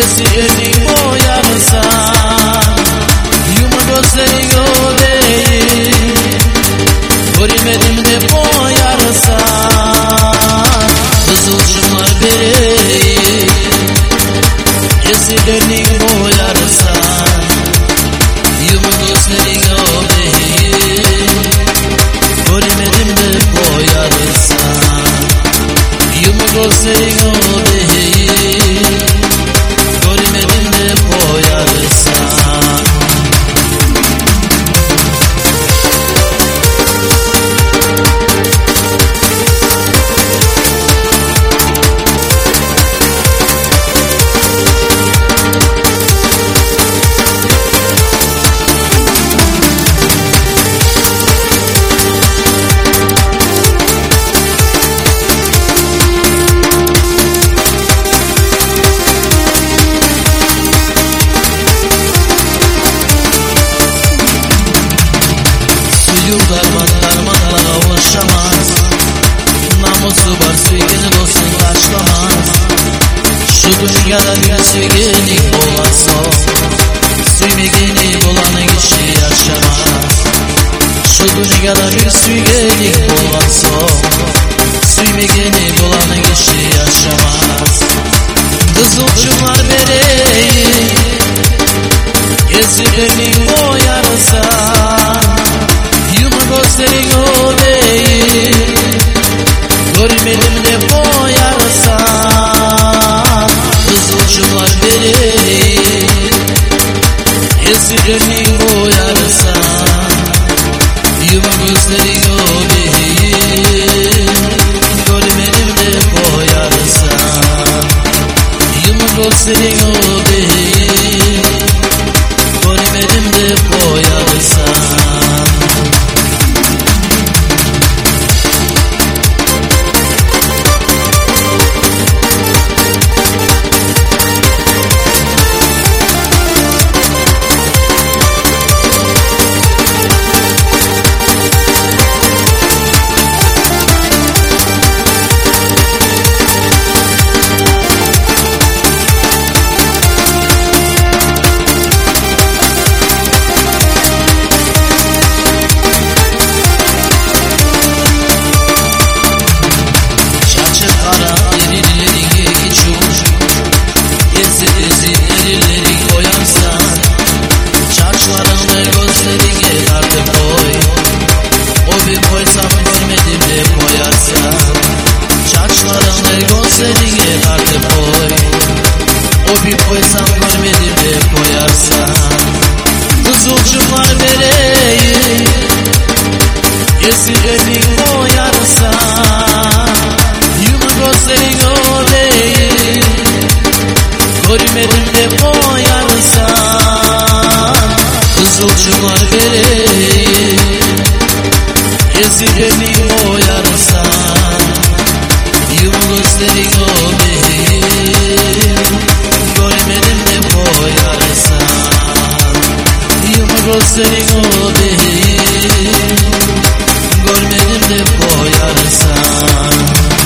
Gözlerini boyarsan, yumru gözlerini o değil, görmedim de boyarsan, kızılcımlar vereyim. Gözlerini boyarsan, yumru gözlerini o değil, görmedim de boyarsan, yumru gözlerini o değil, görmedim de boyarsan. Suyu darmanla ulaşamaz, namusu var sevgini dostun taşlamaz. Şu dünyada bir sevgini olasa, sevgini bulan kişi yaşamaz. Şu dünyada bir sevgini olasa, sevgini bulan kişi yaşamaz. Kızılcımlar vereyim, gözlerini boyarsan, gözlerini o değil, görmedim de boyarsan, kızılcımlar vereyim. Gözlerini boyarsan, gözlerini o değil, görmedim de boyarsan, gözlerini o değil, görmedim de boyarsan. Kızılcımlar vereyim, gözlerini boyarsan, yumru gözlerini o değil, görmedim de boyarsan. Kızılcımlar vereyim, gözlerini boyarsan, yumru gözlerini o değil, görmedim de boyarsan. Gözlerini o değil, görmedim de boyarsan.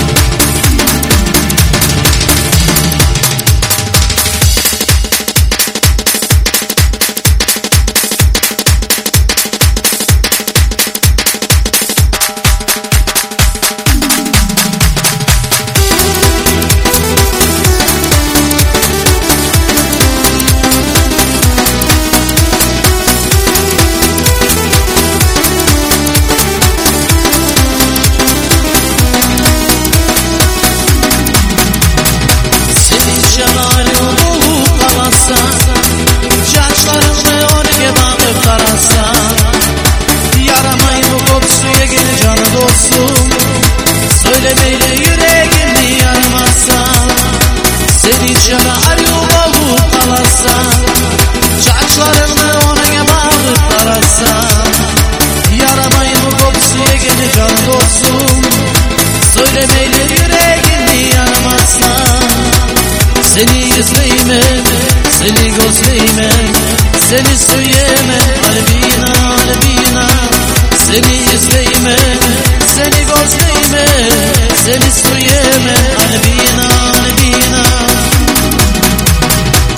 Söylemeyle yüreğimi yanmazsan, seni çanar yol olup kalarsan, çaçlarını ona bağlıp kararsan, yaramayın o kopsuya gene can dostum. Söylemeyle yüreğimi yanmazsan, seni izleyemem, seni gözleyemem, seni söyleyemem, kalbina kalbina. Seni izleyemem, seni gözleyemem, seni söyleyemem, kalbina kalbina.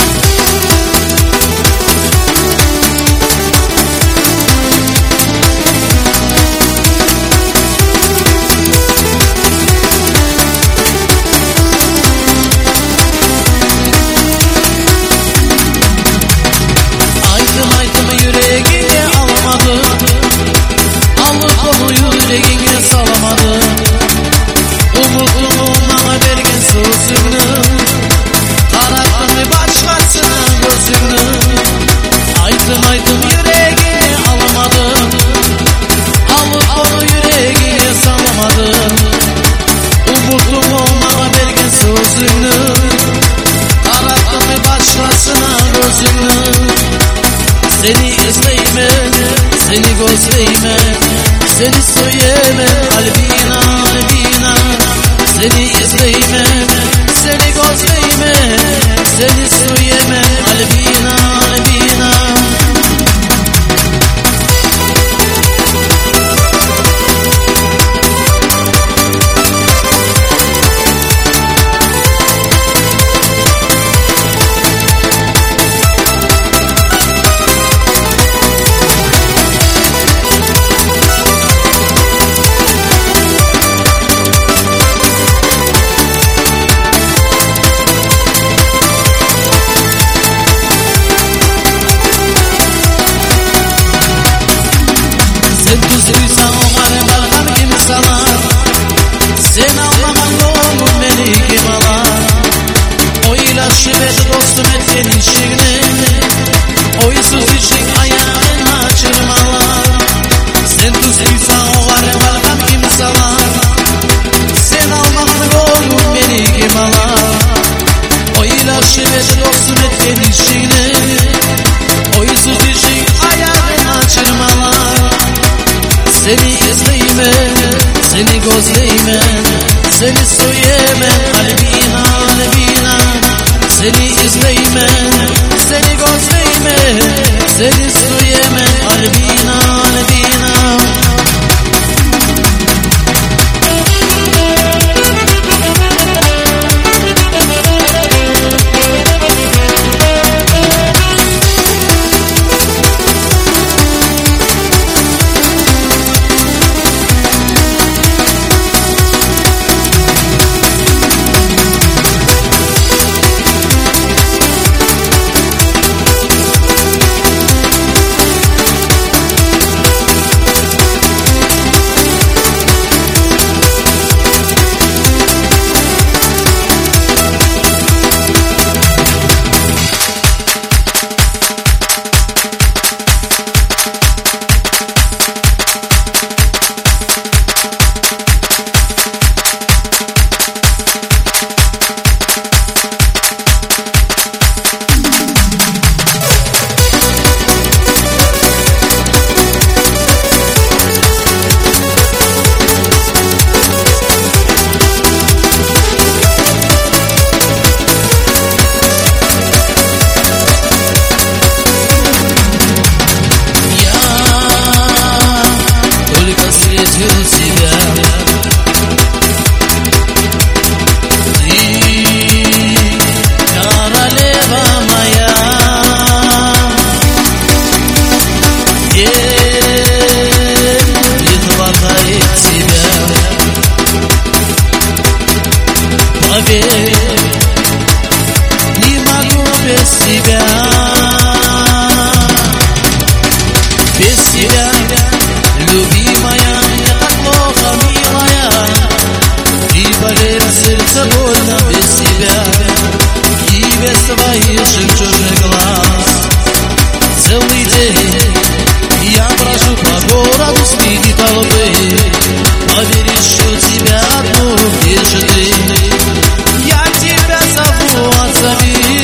gözünü. Seni izleyme, seni gözleyme, seni söyleme Albina, Albina. Seni izleyme, seni gözleyme, seni söyleme Albina, Albina. Sen anlaman oğlum beni kim alar? O ilaçlı ve dostum et senin şiirini. Oysuz için ayağın açırmalar. Sen tuzluysan o var balkan kim salar? Sen almaklı oğlum beni kim alar? O ilaçlı ve dostum et senin şiirini. Oysuz için ayağın açırmalar. Seni izleyme, seni gözleyme, seni söyleme Albina, Albina. Seni izleyme, seni gözleyme, seni söyleme Albina, Albina. Не могу без тебя, любимая, мне так плохо, милая. И болит сердце больно без тебя и без твоих жемчужных глаз. Целый день я брожу по городу среди толпы, поверить, что тебя одну держит ты. Я тебя зову, отзови.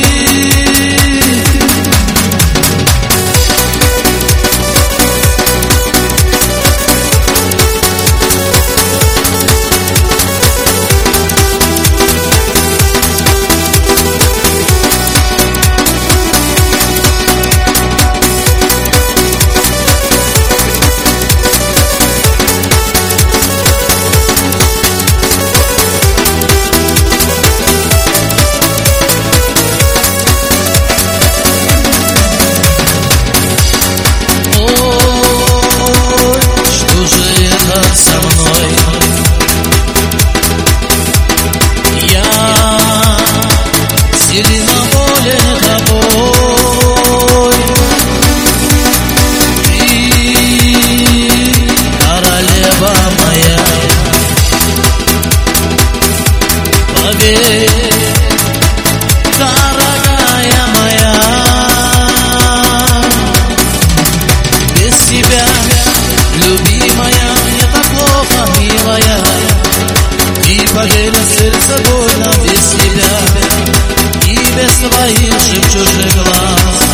Со мной я сильно болен тобой. Ты королева моя, поверь, дорогая моя. Без тебя, любимая, мне так плохо, милая. И поверь, сердце больно без тебя и без твоих жемчужных глаз.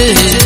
te